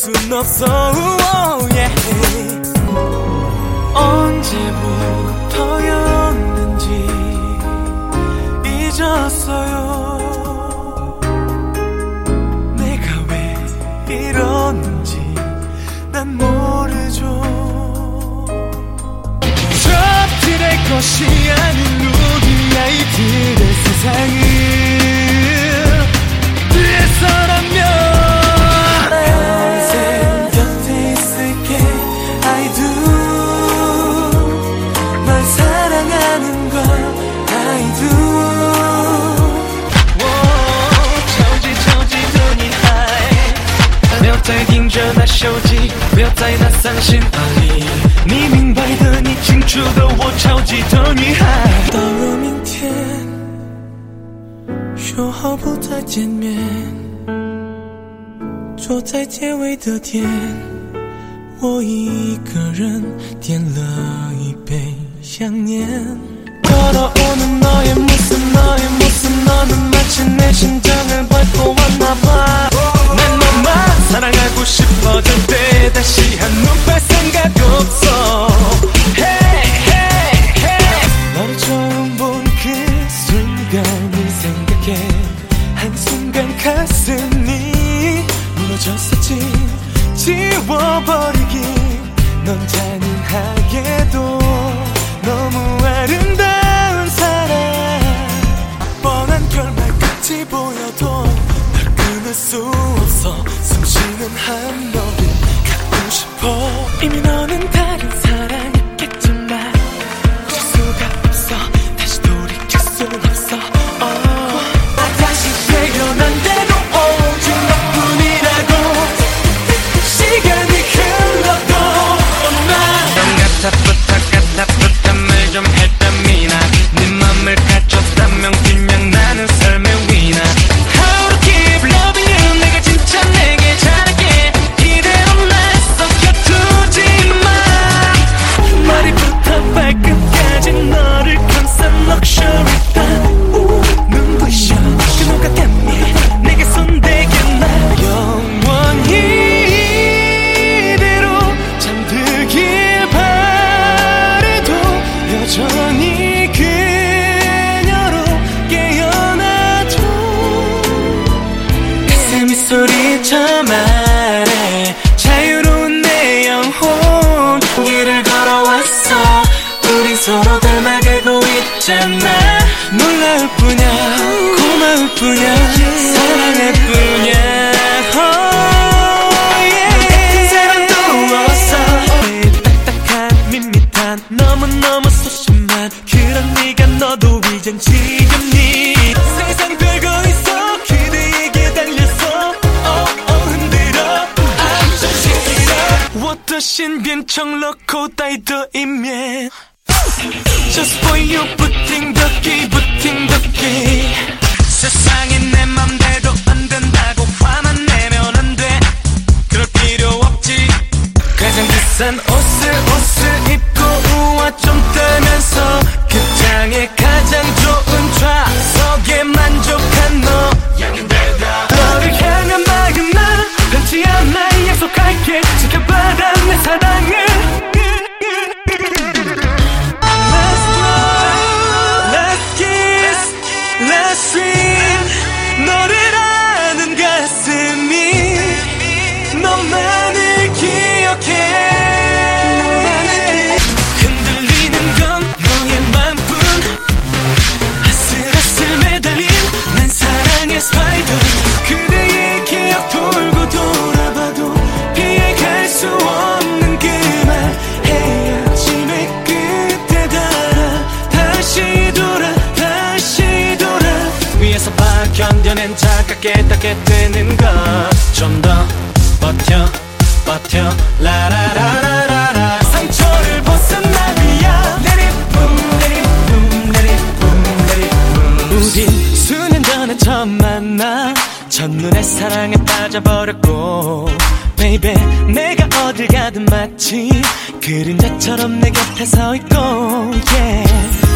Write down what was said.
순 없어. yeah. 언제부터였는지 잊었어요. 내가 왜 이러는지 난 모르죠. 저들의 것이 아닌 우리 아이들의 세상을 위해서라면 평생 곁에 있을게. I do. 널 사랑하는 걸 I do.超级的你爱，不要再盯着那手机，不要在那伤心啊里，你明白的，你清楚的，我超级的女孩。到了明天，说好不再见面，坐在结尾的店，我一个人点了一杯想念。 걸어오는 너의 모습 너는 마치 내 심장을 밟고 왔나봐. 난 너만 사랑하고 싶어질 때 다시 한눈팔 생각 없어. Hey hey hey. 너를 처음 본 그 순간을 생각해. 한순간 가슴이 무너졌었지. 지워버리긴 넌 잔인하게도 너무 아름다운 사랑. 뻔한 결말같이 보여도 널 끊을 수 없어. 숨쉬는 한 너를 갖고 싶어. 이미 너는 다른 사랑이겠지만 어쩔 수가 없어. 다시 돌이킬 순 없어. 다시 태어난대도 오직 너뿐이라고. 시간이 흘러도 넌 같아부터 말 좀 했다미나. 네 맘을 갖췄다면 그냥 나는 삶의 위나. How to keep loving you. 내가 진짜 내게 잘할게. 이대로 날 썩혀두지 마. 머리부터 발끝까지 너를 감싼 luxury 다 눈부셔. 그 누가 때문에 내게 손대겠나. 영원히 이대로 잠들길 여전히 그녀로 깨어나도 가슴이 소리쳐 말해. 자유로운 내 영혼 길을 걸어왔어. 우린 서로 닮아가고 있잖아. 놀라울 뿐이야 고마울 뿐이야 사랑할 뿐이야. 너무너무 소심한 그런 네가 너도 이젠 지겹니. 세상 별거 있어 그대에게 달려서 흔들어. I'm so shake it up. 我的心变成了口袋的一面 Just for you 不停地给不停地给. 세상이 내 맘대로 안 된다고 화만 내면 안 돼. 그럴 필요 없지. 가장 비싼 옷을 입고 우와 좀 떨면서 극장의 가장 좋은 좌석에 만족한 너. 너를 향한 마음은 변치 않아. 약속할게 지켜봐라 내 사랑을. Let's fly, let's kiss, let's swim. 너를 아는 가슴이 너만을 기억해. 스파이더 그대의 기억 돌고 돌아봐도 피해갈 수 없는 그 말. 헤어짐의 끝에 달아 다시 돌아 위에서 봐 견뎌낸 차갑게 닿게 되는 것. 좀 더 버텨 라라라라라. 상처를 벗어나 위야. Let it boom let it boom let it boom let it boom. 우린 수년 전에 처음 만나 첫눈에 사랑에 빠져버렸고 Baby 내가 어딜 가든 마치 그림자처럼 내 곁에 서 있고 yeah.